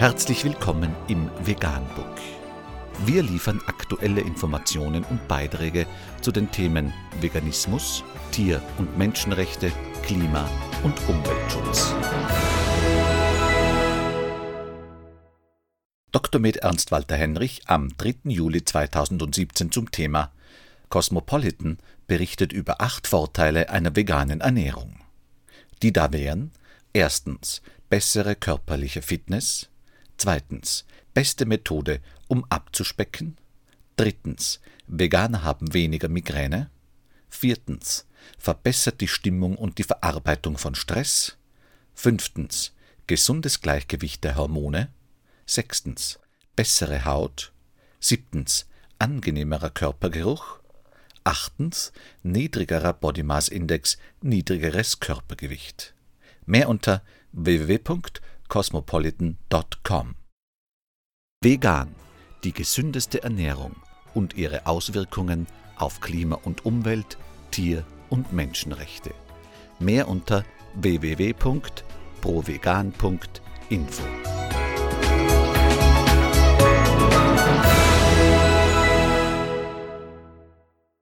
Herzlich willkommen im Veganbook. Wir liefern aktuelle Informationen und Beiträge zu den Themen Veganismus, Tier- und Menschenrechte, Klima- und Umweltschutz. Dr. med. Ernst Walter Henrich am 3. Juli 2017 zum Thema Cosmopolitan berichtet über 8 Vorteile einer veganen Ernährung. Die da wären: Erstens, bessere körperliche Fitness. Zweitens, beste Methode, um abzuspecken. Drittens, Veganer haben weniger Migräne. Viertens, verbessert die Stimmung und die Verarbeitung von Stress. Fünftens, gesundes Gleichgewicht der Hormone. Sechstens, bessere Haut. Siebtens, angenehmerer Körpergeruch. Achtens, niedrigerer Body Mass Index, niedrigeres Körpergewicht. Mehr unter www.cosmopolitan.com. Vegan, die gesündeste Ernährung und ihre Auswirkungen auf Klima und Umwelt, Tier- und Menschenrechte. Mehr unter www.provegan.info.